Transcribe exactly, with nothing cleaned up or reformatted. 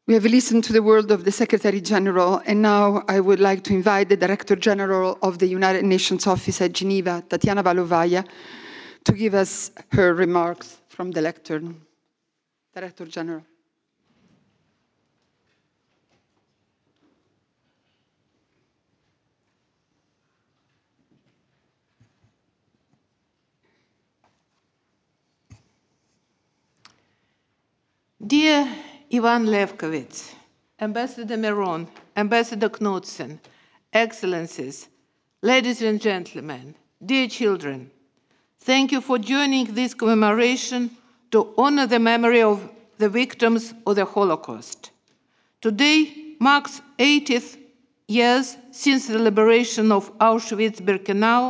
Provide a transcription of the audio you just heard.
We have listened to the word of the Secretary General, and now I would like to invite the Director General of the United Nations Office at Geneva, Tatiana Valovaya, to give us her remarks from the lectern. Director General. Dear Ivan Levkovitz, Ambassador Meron, Ambassador Knudsen, Excellencies, ladies and gentlemen, dear children, thank you for joining this commemoration to honor the memory of the victims of the Holocaust. Today marks eighty years since the liberation of Auschwitz-Birkenau